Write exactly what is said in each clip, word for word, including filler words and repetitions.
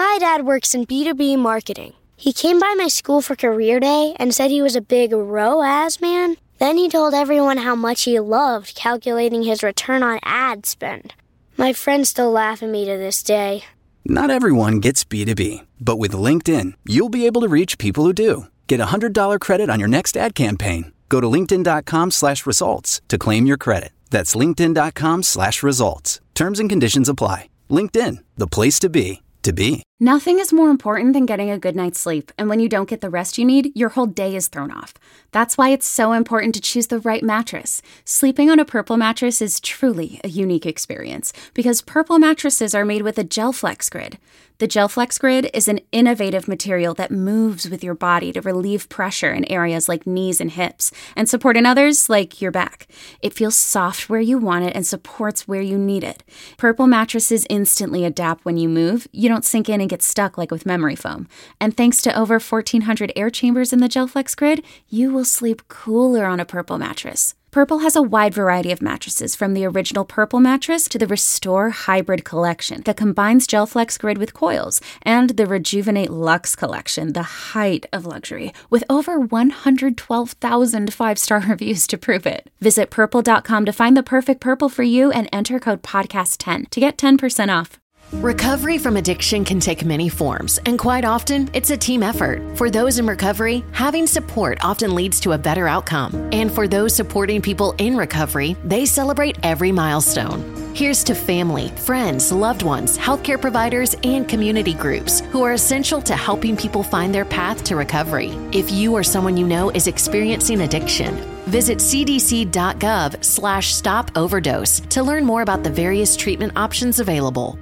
My dad works in B two B marketing. He came by my school for career day and said he was a big R O A S man. Then he told everyone how much he loved calculating his return on ad spend. My friends still laugh at me to this day. Not everyone gets B two B, but with LinkedIn, you'll be able to reach people who do. Get a one hundred dollars credit on your next ad campaign. Go to linkedin.com slash results to claim your credit. That's linkedin.com slash results. Terms and conditions apply. LinkedIn, the place to be, to be. Nothing is more important than getting a good night's sleep, and when you don't get the rest you need, your whole day is thrown off. That's why it's so important to choose the right mattress. Sleeping on a Purple mattress is truly a unique experience, because Purple mattresses are made with a GelFlex Grid. The GelFlex Grid is an innovative material that moves with your body to relieve pressure in areas like knees and hips, and support in others like your back. It feels soft where you want it and supports where you need it. Purple mattresses instantly adapt when you move. You don't sink in and get stuck like with memory foam. And thanks to over fourteen hundred air chambers in the GelFlex Grid, you will sleep cooler on a Purple mattress. Purple has a wide variety of mattresses, from the original Purple mattress to the Restore Hybrid collection that combines GelFlex Grid with coils, and the Rejuvenate Luxe collection, the height of luxury, with over one hundred twelve thousand five-star reviews to prove it. Visit purple dot com to find the perfect Purple for you and enter code podcast ten to get ten percent off. Recovery from addiction can take many forms, and quite often, it's a team effort. For those in recovery, having support often leads to a better outcome. And for those supporting people in recovery, they celebrate every milestone. Here's to family, friends, loved ones, healthcare providers, and community groups who are essential to helping people find their path to recovery. If you or someone you know is experiencing addiction, visit cdc.gov slash stop overdose to learn more about the various treatment options available.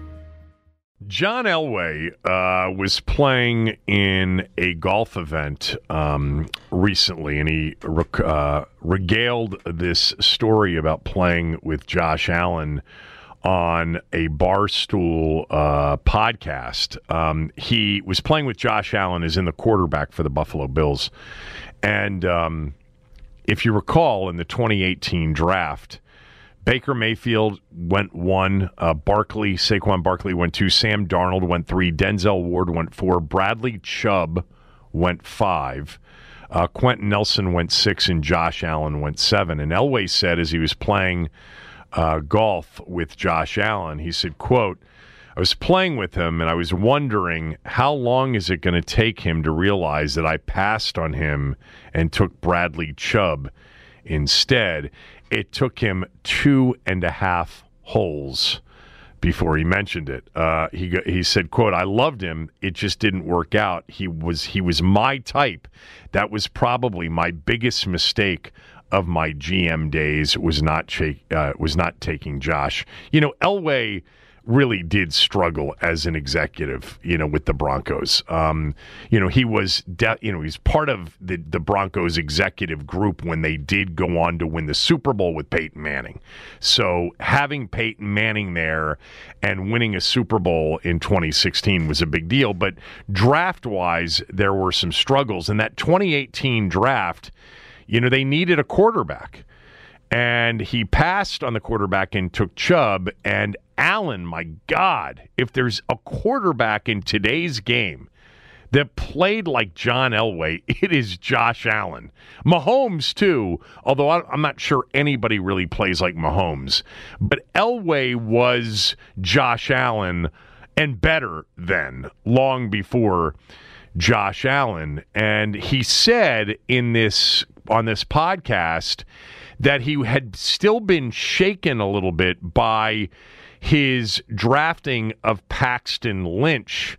John Elway uh, was playing in a golf event um, recently, and he uh, regaled this story about playing with Josh Allen on a Barstool uh, podcast. Um, he was playing with Josh Allen as in the quarterback for the Buffalo Bills. And um, if you recall, in the twenty eighteen draft, Baker Mayfield went one, uh, Barkley, Saquon Barkley went two, Sam Darnold went three, Denzel Ward went four, Bradley Chubb went five, uh, Quentin Nelson went six, and Josh Allen went seven. And Elway said as he was playing uh, golf with Josh Allen, he said, quote, I was playing with him and I was wondering how long is it going to take him to realize that I passed on him and took Bradley Chubb instead. It took him two and a half holes before he mentioned it. Uh, he he said, quote, I loved him. It just didn't work out. He was he was my type. That was probably my biggest mistake of my G M days, was not ch- uh, was not taking Josh. You know, Elway really did struggle as an executive, you know, with the Broncos. Um, you know, he was, de- you know, he's part of the, the Broncos executive group when they did go on to win the Super Bowl with Peyton Manning. So having Peyton Manning there and winning a Super Bowl in twenty sixteen was a big deal. But draft-wise, there were some struggles. And that twenty eighteen draft, you know, they needed a quarterback. And he passed on the quarterback and took Chubb. And Allen, my God, if there's a quarterback in today's game that played like John Elway, it is Josh Allen. Mahomes, too, although I'm not sure anybody really plays like Mahomes. But Elway was Josh Allen, and better than, long before Josh Allen. And he said in this on this podcast that he had still been shaken a little bit by his drafting of Paxton Lynch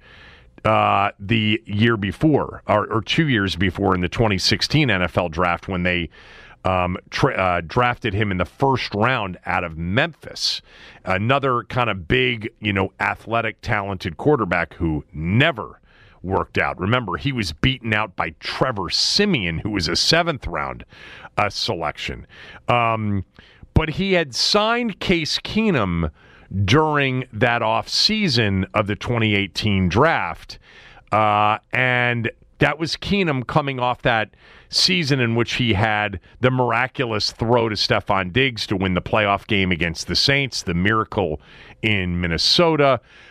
uh, the year before, or, or two years before, in the twenty sixteen N F L draft, when they um, tra- uh, drafted him in the first round out of Memphis. Another kind of big, you know, athletic, talented quarterback who never worked out. Remember, he was beaten out by Trevor Siemian, who was a seventh round uh, selection. Um, but he had signed Case Keenum during that offseason of the twenty eighteen draft. Uh, and that was Keenum coming off that season in which he had the miraculous throw to Stephon Diggs to win the playoff game against the Saints, the miracle in Minnesota.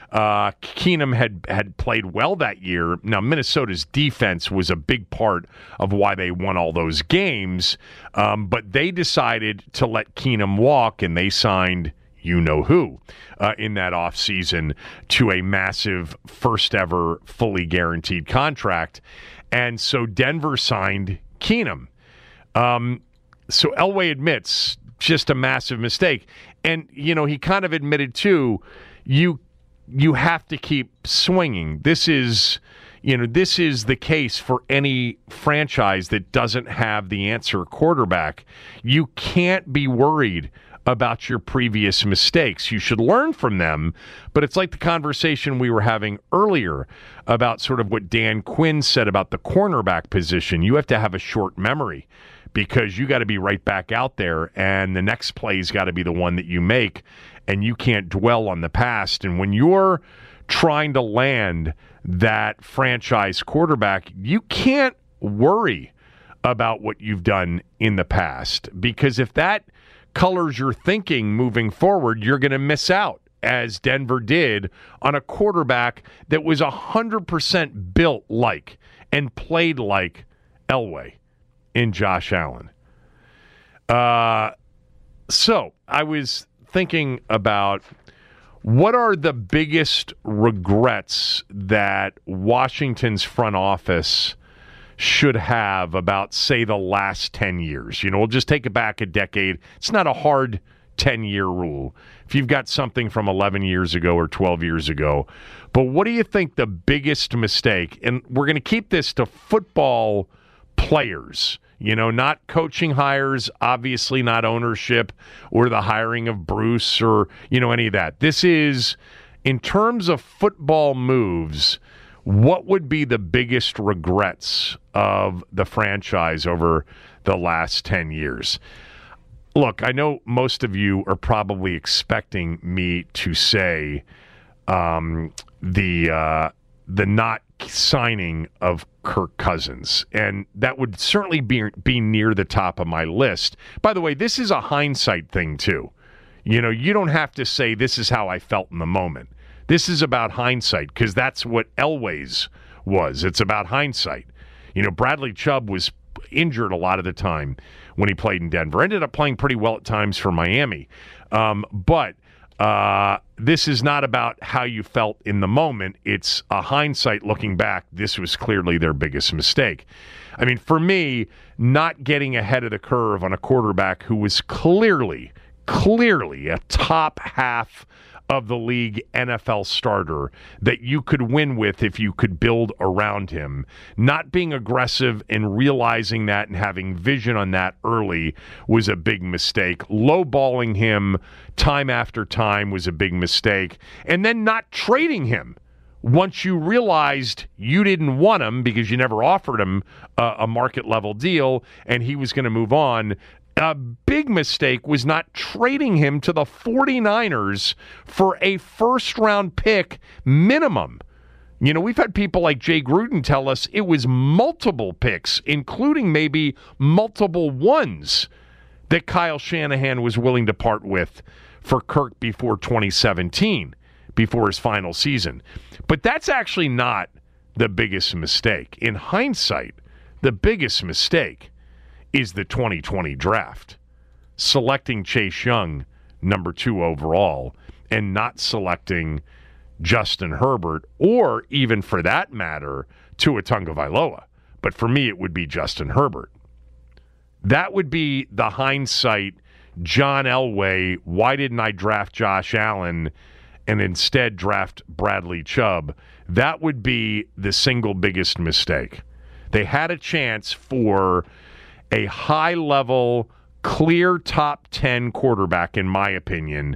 Uh, Keenum had, had played well that year. Now, Minnesota's defense was a big part of why they won all those games, um, but they decided to let Keenum walk, and they signed you-know-who uh, in that offseason to a massive first-ever fully guaranteed contract. And so Denver signed Keenum. Um, so Elway admits just a massive mistake. And, you know, he kind of admitted, too, you you have to keep swinging. This is, you know, this is the case for any franchise that doesn't have the answer quarterback. You can't be worried about your previous mistakes. You should learn from them, but it's like the conversation we were having earlier about sort of what Dan Quinn said about the cornerback position. You have to have a short memory because you got to be right back out there, and the next play's got to be the one that you make, and you can't dwell on the past. And when you're trying to land that franchise quarterback, you can't worry about what you've done in the past, because if that colors your thinking moving forward, you're going to miss out, as Denver did, on a quarterback that was one hundred percent built like and played like Elway in Josh Allen. Uh, so I was thinking about what are the biggest regrets that Washington's front office should have about, say, the last ten years. You know, we'll just take it back a decade. It's not a hard ten-year rule if you've got something from eleven years ago or twelve years ago. But what do you think the biggest mistake, and we're going to keep this to football players, you know, not coaching hires, obviously not ownership or the hiring of Bruce or, you know, any of that. This is, in terms of football moves, what would be the biggest regrets of the franchise over the last ten years? Look, I know most of you are probably expecting me to say um, the uh, the not signing of Kirk Cousins, and that would certainly be be near the top of my list. By the way, this is a hindsight thing too. You know, you don't have to say this is how I felt in the moment. This is about hindsight, because that's what Elway's was. It's about hindsight. You know, Bradley Chubb was injured a lot of the time when he played in Denver. Ended up playing pretty well at times for Miami. Um, but uh, this is not about how you felt in the moment. It's a hindsight looking back. This was clearly their biggest mistake. I mean, for me, not getting ahead of the curve on a quarterback who was clearly, clearly a top half of the league N F L starter that you could win with if you could build around him. Not being aggressive and realizing that and having vision on that early was a big mistake. Lowballing him time after time was a big mistake. And then not trading him once you realized you didn't want him because you never offered him a, a market level deal and he was going to move on. A big mistake was not trading him to the 49ers for a first-round pick minimum. You know, we've had people like Jay Gruden tell us it was multiple picks, including maybe multiple ones, that Kyle Shanahan was willing to part with for Kirk before twenty seventeen, before his final season. But that's actually not the biggest mistake. In hindsight, the biggest mistake is the twenty twenty draft. Selecting Chase Young, number two overall, and not selecting Justin Herbert, or even for that matter, Tua Tagovailoa. But for me, it would be Justin Herbert. That would be the hindsight, John Elway, why didn't I draft Josh Allen and instead draft Bradley Chubb? That would be the single biggest mistake. They had a chance for a high-level, clear top ten quarterback, in my opinion,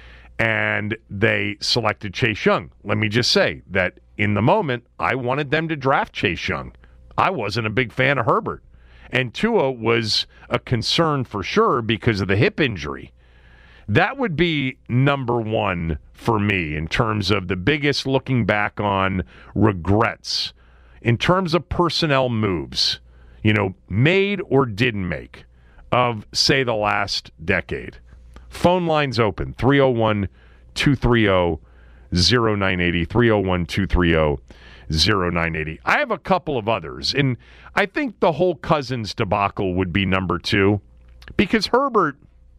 and they selected Chase Young. Let me just say that in the moment, I wanted them to draft Chase Young. I wasn't a big fan of Herbert. And Tua was a concern for sure because of the hip injury. That would be number one for me in terms of the biggest looking back on regrets. In terms of personnel moves, you know, made or didn't make of, say, the last decade. Phone lines open, three oh one, two three oh, oh nine eight oh, three oh one, two three oh, oh nine eight oh. I have a couple of others, and I think the whole Cousins debacle would be number two, because Herbert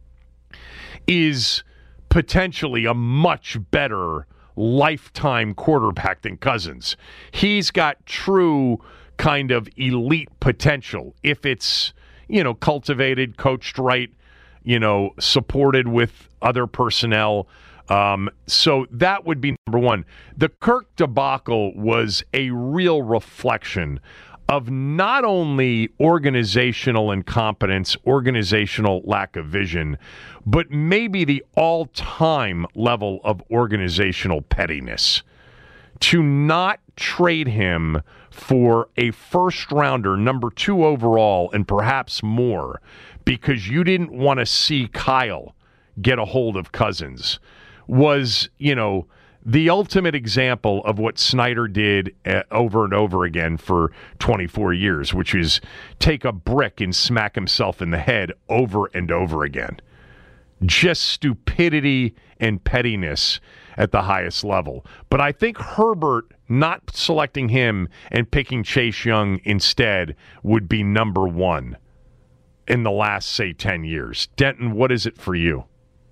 is potentially a much better lifetime quarterback than Cousins. He's got true kind of elite potential if it's, you know, cultivated, coached right, you know, supported with other personnel. Um, so that would be number one. The Kirk debacle was a real reflection of not only organizational incompetence, organizational lack of vision, but maybe the all-time level of organizational pettiness. To not trade him for a first-rounder, number two overall, and perhaps more, because you didn't want to see Kyle get a hold of Cousins, was, you know, the ultimate example of what Snyder did uh, over and over again for twenty-four years, which is take a brick and smack himself in the head over and over again. Just stupidity and pettiness at the highest level. But I think Herbert not selecting him and picking Chase Young instead would be number one in the last, say, ten years. Denton, what is it for you?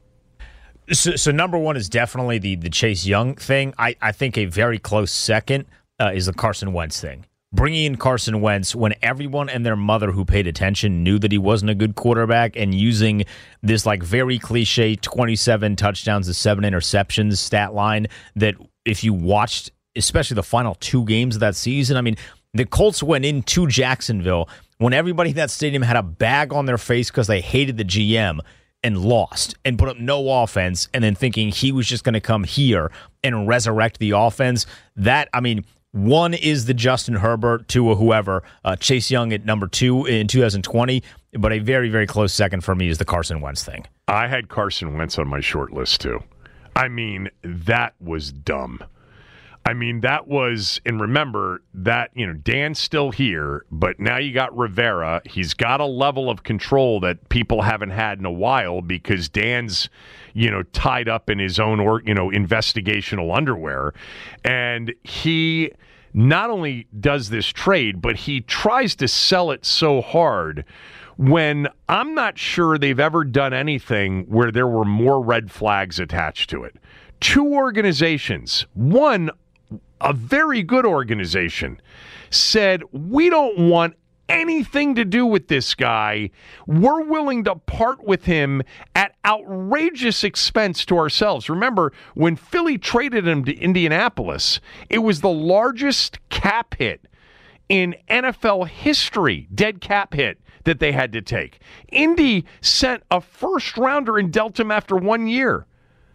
So, so number one is definitely the the Chase Young thing. I, I think a very close second uh, is the Carson Wentz thing. Bringing in Carson Wentz when everyone and their mother who paid attention knew that he wasn't a good quarterback, and using this like very cliche twenty-seven touchdowns to seven interceptions stat line that if you watched, especially the final two games of that season, I mean, the Colts went into Jacksonville when everybody in that stadium had a bag on their face because they hated the G M and lost and put up no offense, and then thinking he was just going to come here and resurrect the offense. That, I mean, one is the Justin Herbert, two or whoever, uh, Chase Young at number two in two thousand twenty, but a very, very close second for me is the Carson Wentz thing. I had Carson Wentz on my short list, too. I mean, that was dumb. I mean, that was, and remember that, you know, Dan's still here, but now you got Rivera. He's got a level of control that people haven't had in a while because Dan's, you know, tied up in his own, or, you know, investigational underwear. And he not only does this trade, but he tries to sell it so hard when I'm not sure they've ever done anything where there were more red flags attached to it. Two organizations, one, a very good organization, said, we don't want anything to do with this guy. We're willing to part with him at outrageous expense to ourselves. Remember, when Philly traded him to Indianapolis, it was the largest cap hit in N F L history, dead cap hit, that they had to take. Indy sent a first rounder and dealt him after one year.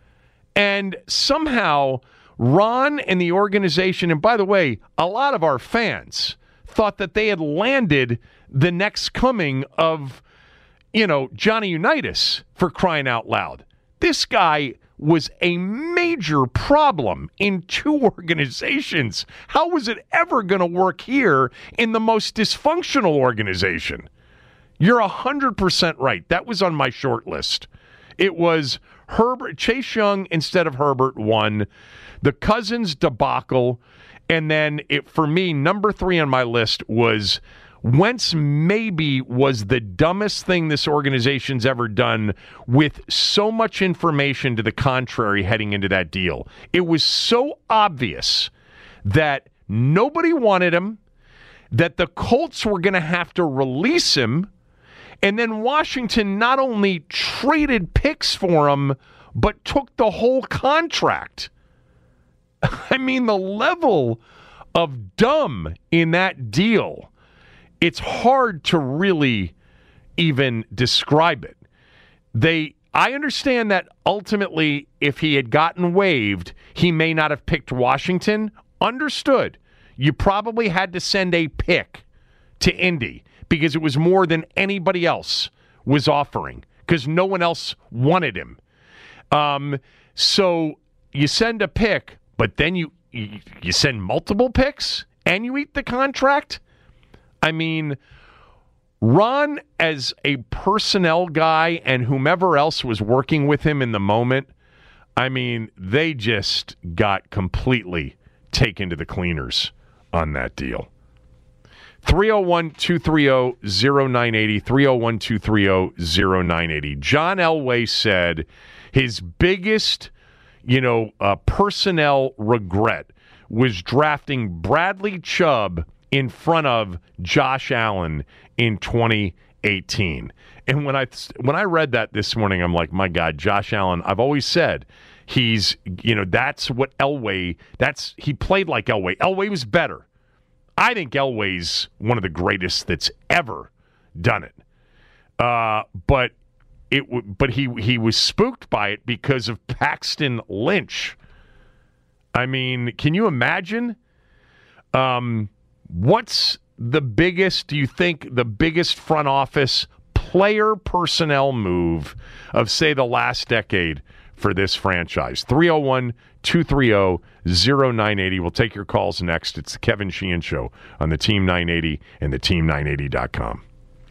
And somehow Ron and the organization, and by the way, a lot of our fans thought that they had landed the next coming of, you know, Johnny Unitas, for crying out loud. This guy was a major problem in two organizations. How was it ever going to work here in the most dysfunctional organization? You're one hundred percent right. That was on my short list. It was Herbert, Chase Young instead of Herbert, one. The Cousins debacle, and then it, for me, number three on my list was Wentz maybe was the dumbest thing this organization's ever done with so much information to the contrary heading into that deal. It was so obvious that nobody wanted him, that the Colts were going to have to release him, and then Washington not only traded picks for him, but took the whole contract. I mean, the level of dumb in that deal, it's hard to really even describe it. They, I understand that ultimately, if he had gotten waived, he may not have picked Washington. Understood. You probably had to send a pick to Indy because it was more than anybody else was offering because no one else wanted him. Um, so you send a pick. But then you, you you send multiple picks and you eat the contract? I mean, Ron, as a personnel guy and whomever else was working with him in the moment, I mean, they just got completely taken to the cleaners on that deal. three oh one, two three oh, oh nine eight oh, three oh one, two three oh, oh nine eight oh. John Elway said his biggest, you know, uh, personnel regret was drafting Bradley Chubb in front of Josh Allen in twenty eighteen. And when I when I read that this morning, I'm like, my God, Josh Allen, I've always said he's, you know, that's what Elway, that's, he played like Elway. Elway was better. I think Elway's one of the greatest that's ever done it. Uh, but it, but he he was spooked by it because of Paxton Lynch. I mean, can you imagine? Um, what's the biggest? Do you think the biggest front office player personnel move of, say, the last decade for this franchise? three oh one, two three oh, oh nine eight oh. We'll take your calls next. It's the Kevin Sheehan Show on the Team nine eighty and the team nine eighty dot com.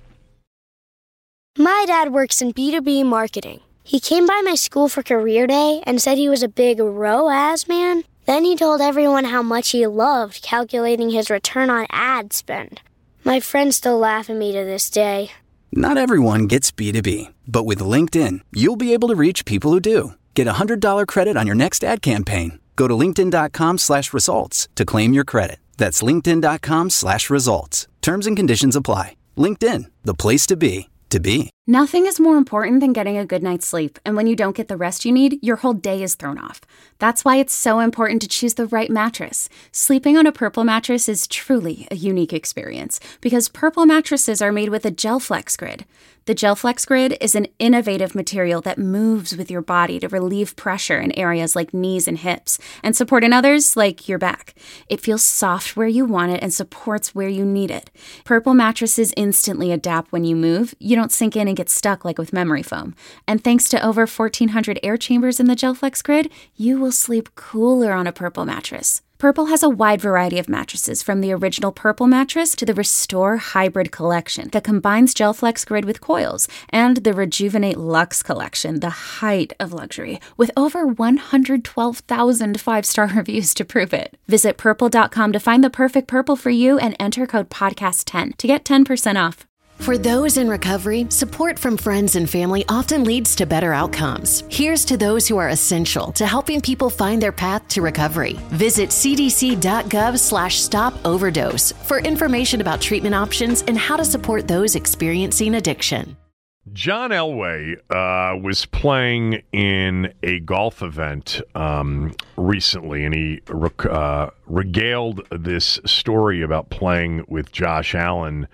My dad works in B two B marketing. He came by my school for career day and said he was a big R O A S man. Then he told everyone how much he loved calculating his return on ad spend. My friends still laugh at me to this day. Not everyone gets B two B, but with LinkedIn, you'll be able to reach people who do. Get a one hundred dollars credit on your next ad campaign. Go to linkedin.com slash results to claim your credit. That's linkedin.com slash results. Terms and conditions apply. LinkedIn, the place to be, to be. Nothing is more important than getting a good night's sleep, and when you don't get the rest you need, your whole day is thrown off. That's why it's so important to choose the right mattress. Sleeping on a Purple mattress is truly a unique experience, because Purple mattresses are made with a GelFlex Grid. The GelFlex Grid is an innovative material that moves with your body to relieve pressure in areas like knees and hips, and support in others like your back. It feels soft where you want it and supports where you need it. Purple mattresses instantly adapt when you move. You don't sink in and get stuck like with memory foam. And thanks to over fourteen hundred air chambers in the GelFlex Grid, you will sleep cooler on a Purple mattress. Purple has a wide variety of mattresses, from the original Purple mattress to the Restore Hybrid collection that combines GelFlex Grid with coils, and the Rejuvenate Luxe collection, the height of luxury, with over one hundred twelve thousand five-star reviews to prove it. Visit purple dot com to find the perfect Purple for you and enter code podcast ten to get ten percent off. For those in recovery, support from friends and family often leads to better outcomes. Here's to those who are essential to helping people find their path to recovery. Visit cdc.gov slash stop overdose for information about treatment options and how to support those experiencing addiction. John Elway uh, was playing in a golf event um, recently, and he uh, regaled this story about playing with Josh Allen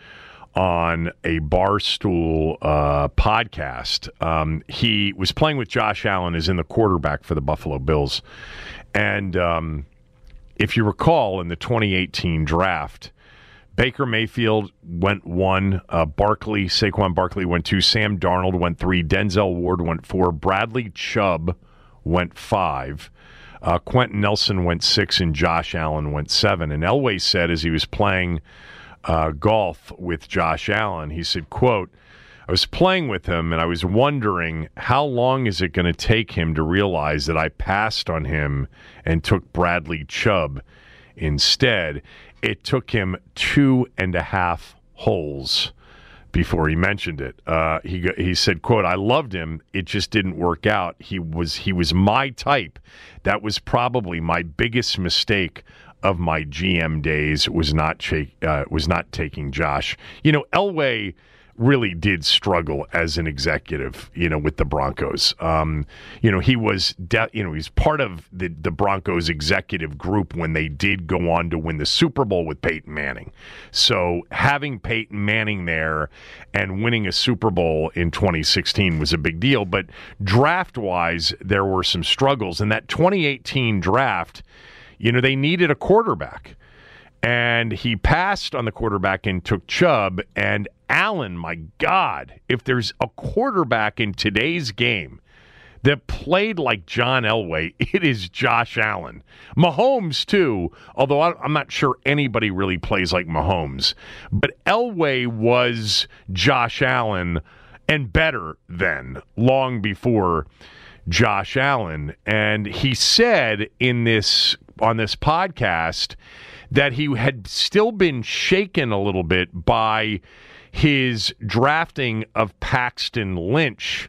on a Barstool uh, podcast. Um, he was playing with Josh Allen as in the quarterback for the Buffalo Bills. And um, if you recall, in the twenty eighteen draft, Baker Mayfield went one, uh, Barkley, Saquon Barkley went two, Sam Darnold went three, Denzel Ward went four, Bradley Chubb went five, uh, Quentin Nelson went six, and Josh Allen went seven. And Elway said as he was playing Uh, golf with Josh Allen, he said, quote, I was playing with him and I was wondering how long is it going to take him to realize that I passed on him and took Bradley Chubb instead. It took him two and a half holes before he mentioned it. Uh, he he said, quote, I loved him. It just didn't work out. He was he was my type. That was probably my biggest mistake of my G M days, was not ch- uh, was not taking Josh. You know, Elway really did struggle as an executive, you know, with the Broncos. Um, you know, he was, de- you know, he's part of the, the Broncos executive group when they did go on to win the Super Bowl with Peyton Manning. So having Peyton Manning there and winning a Super Bowl in twenty sixteen was a big deal. But draft-wise, there were some struggles. In that twenty eighteen draft, you know, they needed a quarterback. And he passed on the quarterback and took Chubb. And Allen, my God, if there's a quarterback in today's game that played like John Elway, it is Josh Allen. Mahomes, too, although I'm not sure anybody really plays like Mahomes. But Elway was Josh Allen and better than, long before Josh Allen. And he said in this on this podcast that he had still been shaken a little bit by his drafting of Paxton Lynch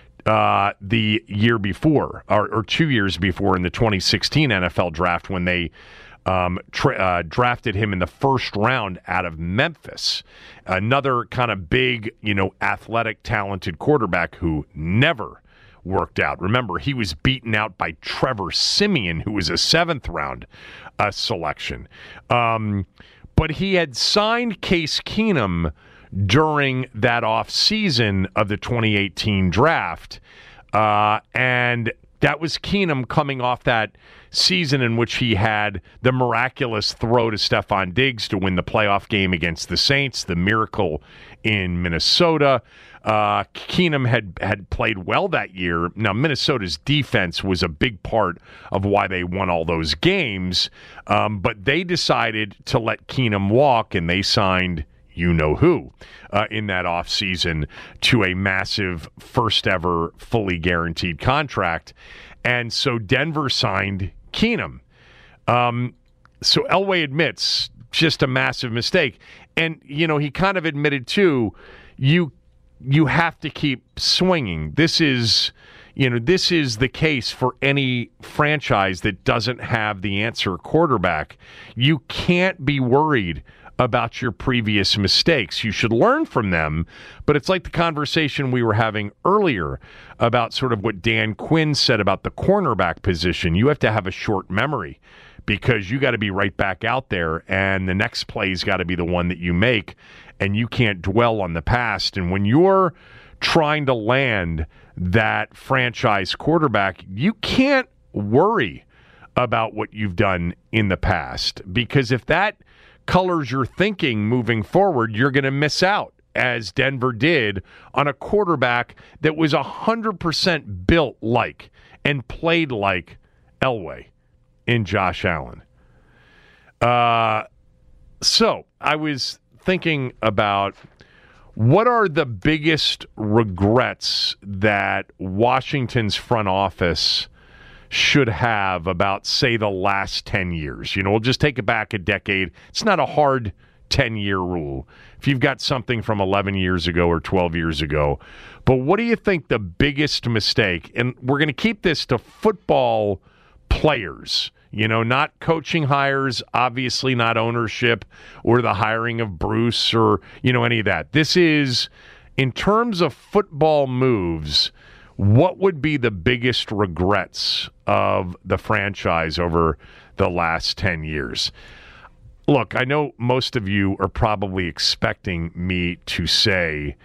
uh, the year before, or, or two years before in the twenty sixteen N F L draft when they um, tra- uh, drafted him in the first round out of Memphis. Another kind of big, you know, athletic, talented quarterback who never worked out. Remember, he was beaten out by Trevor Siemian, who was a seventh round uh, selection. Um, but he had signed Case Keenum during that offseason of the twenty eighteen draft. Uh, and that was Keenum coming off that season in which he had the miraculous throw to Stephon Diggs to win the playoff game against the Saints, the miracle in Minnesota. Uh, Keenum had, had played well that year. Now, Minnesota's defense was a big part of why they won all those games, um, but they decided to let Keenum walk, and they signed you-know-who uh, in that offseason to a massive first-ever fully guaranteed contract. And so Denver signed Keenum. Um, so Elway admits just a massive mistake. And, you know, he kind of admitted, too, you you have to keep swinging. This is, you know, this is the case for any franchise that doesn't have the answer quarterback. You can't be worried about your previous mistakes. You should learn from them, but it's like the conversation we were having earlier about sort of what Dan Quinn said about the cornerback position. You have to have a short memory because you got to be right back out there, and the next play's got to be the one that you make, and you can't dwell on the past. And when you're trying to land that franchise quarterback, you can't worry about what you've done in the past, because if that colors your thinking moving forward, you're going to miss out, as Denver did, on a quarterback that was one hundred percent built like and played like Elway in Josh Allen. Uh, so I was thinking about what are the biggest regrets that Washington's front office should have about, say, the last ten years. You know, we'll just take it back a decade. It's not a hard ten-year rule if you've got something from eleven years ago or twelve years ago. But what do you think the biggest mistake, and we're going to keep this to football players, you know, not coaching hires, obviously not ownership or the hiring of Bruce or, you know, any of that. This is, in terms of football moves, what would be the biggest regrets of the franchise over the last ten years? Look, I know most of you are probably expecting me to say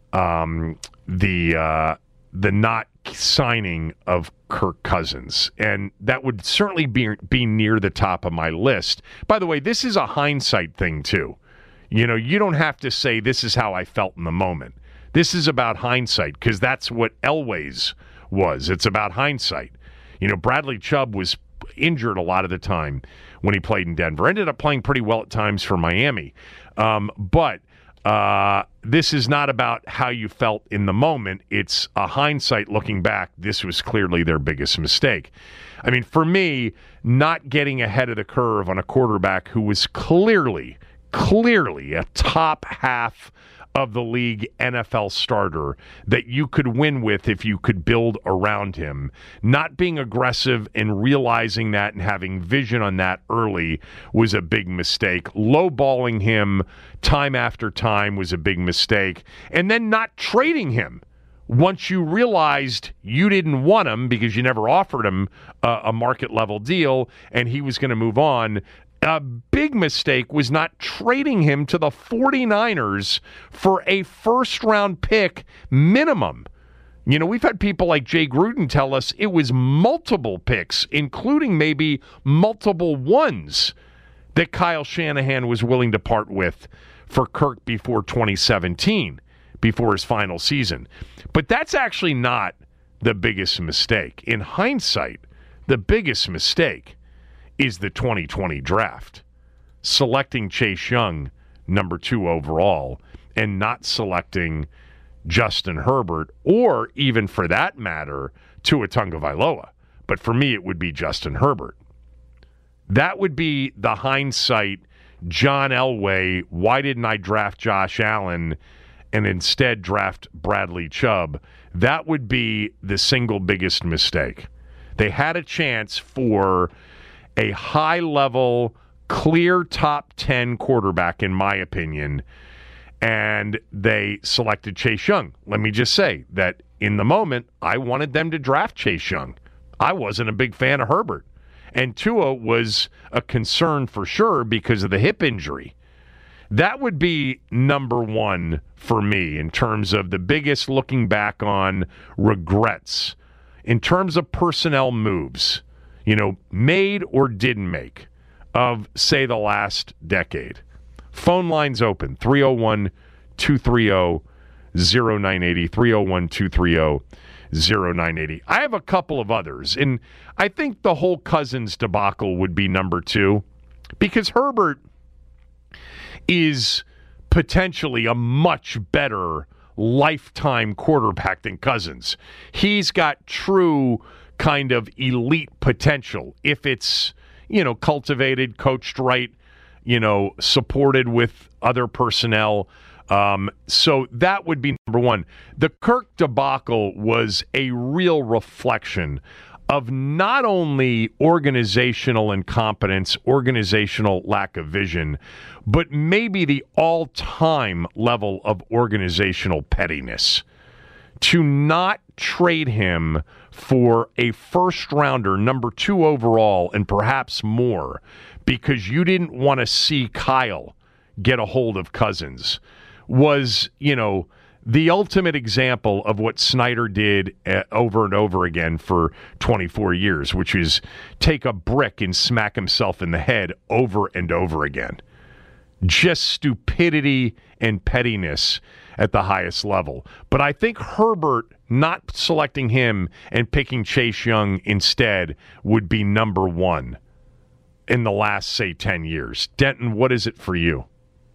um, the uh, the not signing of Kirk Cousins, and that would certainly be be near the top of my list. By the way, this is a hindsight thing too. You know, you don't have to say this is how I felt in the moment. This is about hindsight, because that's what Elway's was. It's about hindsight. You know, Bradley Chubb was injured a lot of the time when he played in Denver. Ended up playing pretty well at times for Miami. Um, but uh, this is not about how you felt in the moment. It's a hindsight looking back. This was clearly their biggest mistake. I mean, for me, not getting ahead of the curve on a quarterback who was clearly, clearly a top half of the league N F L starter that you could win with if you could build around him. Not being aggressive and realizing that and having vision on that early was a big mistake. Lowballing him time after time was a big mistake. And then not trading him once you realized you didn't want him because you never offered him a, a market level deal and he was going to move on. A big mistake was not trading him to the 49ers for a first-round pick minimum. You know, we've had people like Jay Gruden tell us it was multiple picks, including maybe multiple ones, that Kyle Shanahan was willing to part with for Kirk before twenty seventeen, before his final season. But that's actually not the biggest mistake. In hindsight, the biggest mistake is the twenty twenty draft. Selecting Chase Young, number two overall, and not selecting Justin Herbert, or even for that matter, Tua Tagovailoa. But for me, it would be Justin Herbert. That would be the hindsight John Elway, why didn't I draft Josh Allen and instead draft Bradley Chubb? That would be the single biggest mistake. They had a chance for a high-level, clear top ten quarterback, in my opinion, and they selected Chase Young. Let me just say that in the moment, I wanted them to draft Chase Young. I wasn't a big fan of Herbert. And Tua was a concern for sure because of the hip injury. That would be number one for me in terms of the biggest looking back on regrets. In terms of personnel moves, you know, made or didn't make of, say, the last decade. Phone lines open, three oh one, two three oh, oh nine eight oh, three oh one, two three oh, oh nine eight oh. I have a couple of others, and I think the whole Cousins debacle would be number two because Herbert is potentially a much better lifetime quarterback than Cousins. He's got true kind of elite potential if it's, you know, cultivated, coached right, you know, supported with other personnel. Um, so that would be number one. The Kirk debacle was a real reflection of not only organizational incompetence, organizational lack of vision, but maybe the all-time level of organizational pettiness. To not trade him for a first-rounder, number two overall, and perhaps more, because you didn't want to see Kyle get a hold of Cousins, was, you know, the ultimate example of what Snyder did uh, over and over again for twenty-four years, which is take a brick and smack himself in the head over and over again. Just stupidity and pettiness at the highest level. But I think Herbert not selecting him and picking Chase Young instead would be number one in the last, say, ten years. Denton, what is it for you?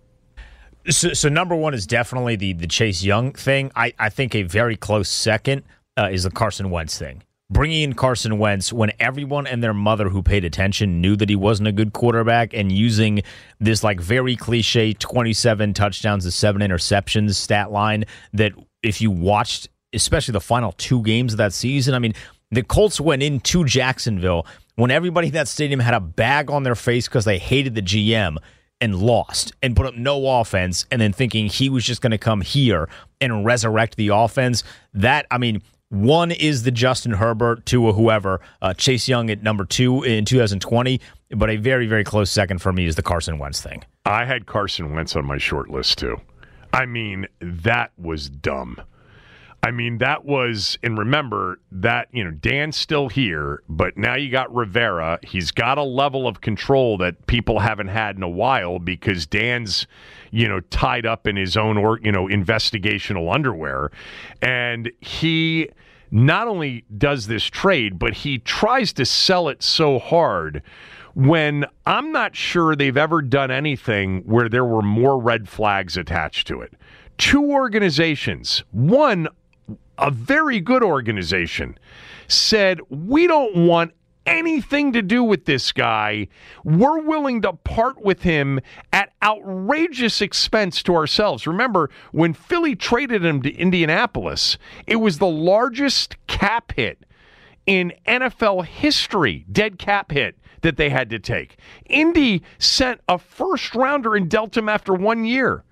So, so number one is definitely the the Chase Young thing. I, I think a very close second uh, is the Carson Wentz thing. Bringing in Carson Wentz when everyone and their mother who paid attention knew that he wasn't a good quarterback, and using this like very cliche twenty-seven touchdowns to seven interceptions stat line that if you watched, especially the final two games of that season, I mean, the Colts went into Jacksonville when everybody in that stadium had a bag on their face because they hated the G M and lost and put up no offense, and then thinking he was just going to come here and resurrect the offense. That, I mean, one is the Justin Herbert, two or whoever, uh, Chase Young at number two in two thousand twenty, but a very, very close second for me is the Carson Wentz thing. I had Carson Wentz on my short list, too. I mean, that was dumb. I mean, that was, and remember that, you know, Dan's still here, but now you got Rivera. He's got a level of control that people haven't had in a while because Dan's, you know, tied up in his own, or, you know, investigational underwear. And he not only does this trade, but he tries to sell it so hard when I'm not sure they've ever done anything where there were more red flags attached to it. Two organizations, one, a very good organization, said, we don't want anything to do with this guy. We're willing to part with him at outrageous expense to ourselves. Remember, when Philly traded him to Indianapolis, it was the largest cap hit in N F L history, dead cap hit, that they had to take. Indy sent a first rounder and dealt him after one year.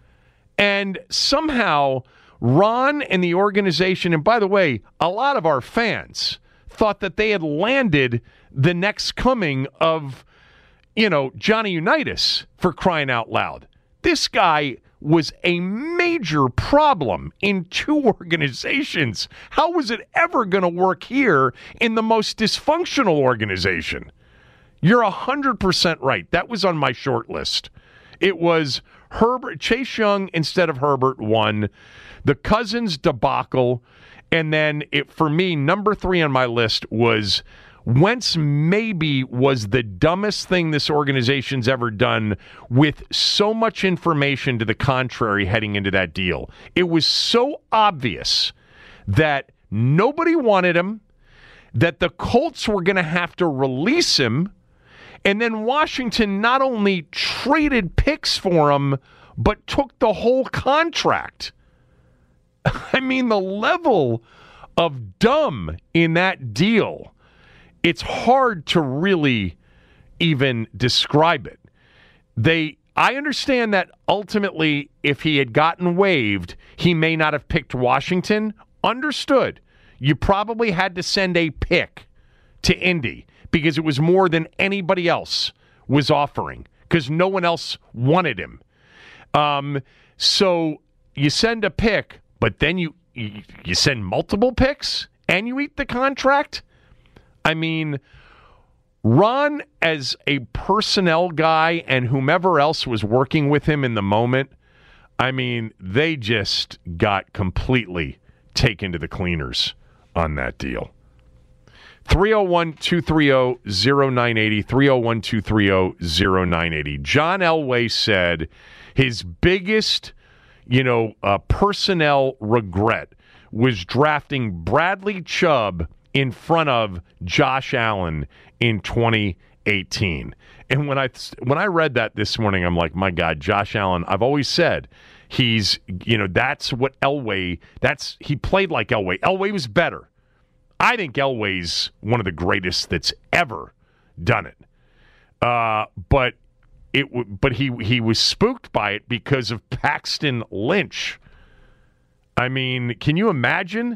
And somehow Ron and the organization, and by the way, a lot of our fans thought that they had landed the next coming of, you know, Johnny Unitas, for crying out loud. This guy was a major problem in two organizations. How was it ever going to work here in the most dysfunctional organization? You're one hundred percent right. That was on my short list. It was Herbert, Chase Young instead of Herbert, one. The Cousins debacle, and then it, for me, number three on my list was Wentz maybe was the dumbest thing this organization's ever done with so much information to the contrary heading into that deal. It was so obvious that nobody wanted him. that the Colts were going to have to release him, and then Washington not only traded picks for him, but took the whole contract. I mean, the level of dumb in that deal, it's hard to really even describe it. They, I understand that ultimately, if he had gotten waived, he may not have picked Washington. Understood. You probably had to send a pick to Indy because it was more than anybody else was offering because no one else wanted him. Um, so you send a pick, but then you, you you send multiple picks and you eat the contract? I mean, Ron, as a personnel guy and whomever else was working with him in the moment, I mean, they just got completely taken to the cleaners on that deal. three oh one, two three oh, oh nine eight oh, three oh one, two three oh, oh nine eight oh. John Elway said his biggest, you know, uh, personnel regret was drafting Bradley Chubb in front of Josh Allen in twenty eighteen. And when I when I read that this morning, I'm like, my God, Josh Allen, I've always said he's, you know, that's what Elway, that's, he played like Elway. Elway was better. I think Elway's one of the greatest that's ever done it. Uh, but it, but he he was spooked by it because of Paxton Lynch. I mean, can you imagine?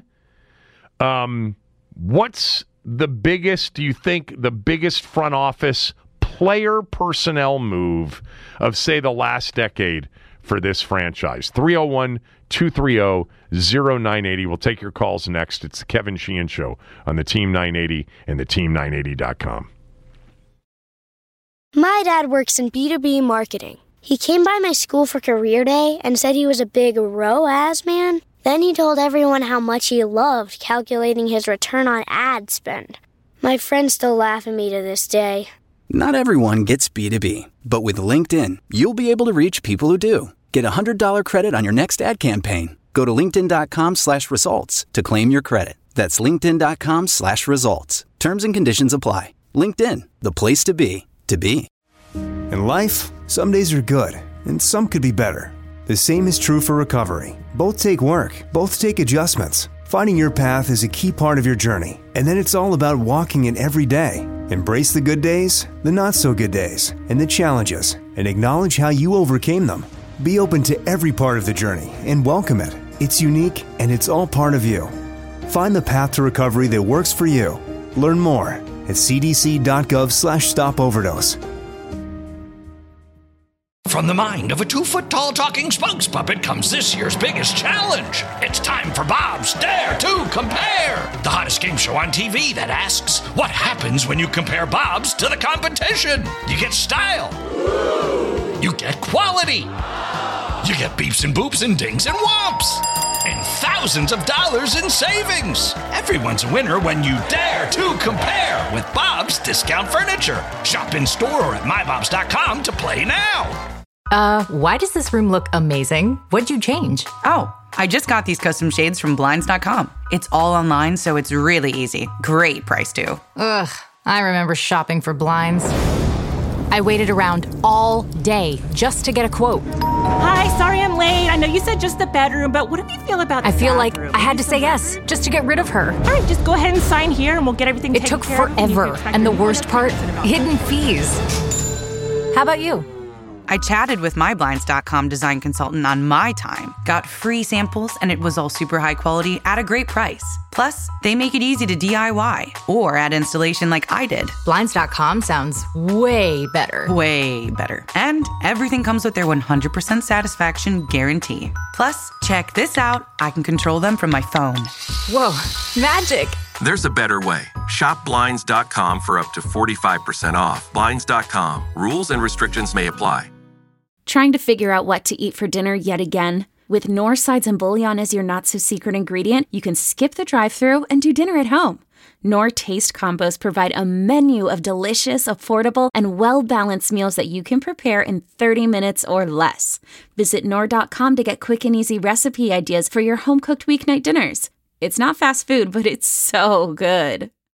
Um, what's the biggest, do you think, the biggest front office player personnel move of, say, the last decade for this franchise? three oh one, two three oh, oh nine eight oh. We'll take your calls next. It's the Kevin Sheehan Show on the Team nine eighty and the team nine eighty dot com. My dad works in B two B marketing. He came by my school for career day and said he was a big R O A S man. Then he told everyone how much he loved calculating his return on ad spend. My friends still laugh at me to this day. Not everyone gets B two B, but with LinkedIn, you'll be able to reach people who do. Get a one hundred dollars credit on your next ad campaign. Go to linkedin.com slash results to claim your credit. That's linkedin.com slash results. Terms and conditions apply. LinkedIn, the place to be, to be. In life, some days are good, and some could be better. The same is true for recovery. Both take work, both take adjustments. Finding your path is a key part of your journey, and then it's all about walking it every day. Embrace the good days, the not-so-good days, and the challenges, and acknowledge how you overcame them. Be open to every part of the journey and welcome it. It's unique, and it's all part of you. Find the path to recovery that works for you. Learn more at cdc.gov slash stop overdose. From the mind of a two-foot-tall talking spokes puppet comes this year's biggest challenge. It's time for Bob's Dare to Compare, the hottest game show on T V that asks, what happens when you compare Bob's to the competition? You get style. You get quality. You get beeps and boops and dings and whomps. And thousands of dollars in savings. Everyone's a winner when you dare to compare with Bob's Discount Furniture. Shop in store or at my bobs dot com to play now. Uh, why does this room look amazing? What'd you change? Oh, I just got these custom shades from blinds dot com. It's all online, so it's really easy. Great price, too. Ugh, I remember shopping for blinds. I waited around all day just to get a quote. Hi, sorry I'm late. I know you said just the bedroom, but what do you feel about the I feel bathroom? like I had to say yes just to get rid of her. All right, just go ahead and sign here and we'll get everything It taken took care of. forever, and the worst part, hidden fees. How about you? I chatted with my blinds dot com design consultant on my time, got free samples, and it was all super high quality at a great price. Plus, they make it easy to D I Y or add installation like I did. blinds dot com sounds way better. Way better. And everything comes with their one hundred percent satisfaction guarantee. Plus, check this out. I can control them from my phone. Whoa, magic. There's a better way. Shop blinds dot com for up to forty-five percent off. blinds dot com. Rules and restrictions may apply. Trying to figure out what to eat for dinner yet again? With Knorr sides and bouillon as your not-so-secret ingredient, you can skip the drive-thru and do dinner at home. Knorr Taste Combos provide a menu of delicious, affordable, and well-balanced meals that you can prepare in thirty minutes or less. Visit Knorr dot com to get quick and easy recipe ideas for your home-cooked weeknight dinners. It's not fast food, but it's so good.